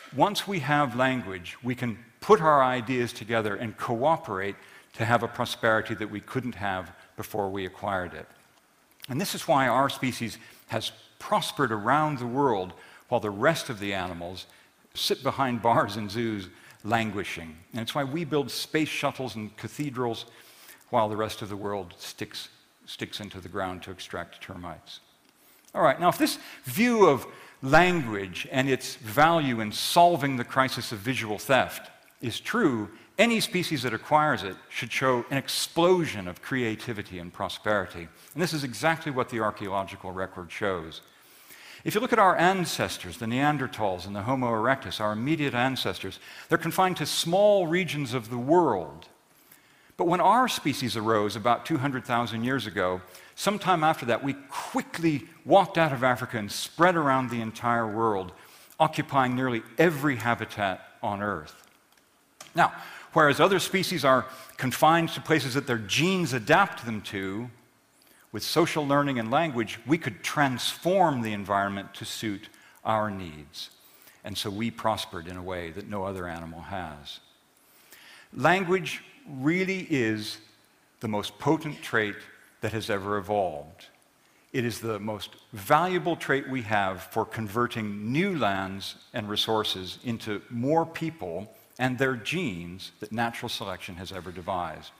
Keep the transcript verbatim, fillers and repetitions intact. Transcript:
once we have language, we can put our ideas together and cooperate to have a prosperity that we couldn't have before we acquired it. And this is why our species has prospered around the world while the rest of the animals sit behind bars in zoos languishing. And it's why we build space shuttles and cathedrals while the rest of the world sticks, sticks into the ground to extract termites. All right, now if this view of language and its value in solving the crisis of visual theft is true, any species that acquires it should show an explosion of creativity and prosperity. And this is exactly what the archaeological record shows. If you look at our ancestors, the Neanderthals and the Homo erectus, our immediate ancestors, they're confined to small regions of the world. But when our species arose about two hundred thousand years ago, sometime after that, we quickly walked out of Africa and spread around the entire world, occupying nearly every habitat on Earth. Now, whereas other species are confined to places that their genes adapt them to, with social learning and language, we could transform the environment to suit our needs. And so we prospered in a way that no other animal has. Language really is the most potent trait that has ever evolved. It is the most valuable trait we have for converting new lands and resources into more people and their genes that natural selection has ever devised.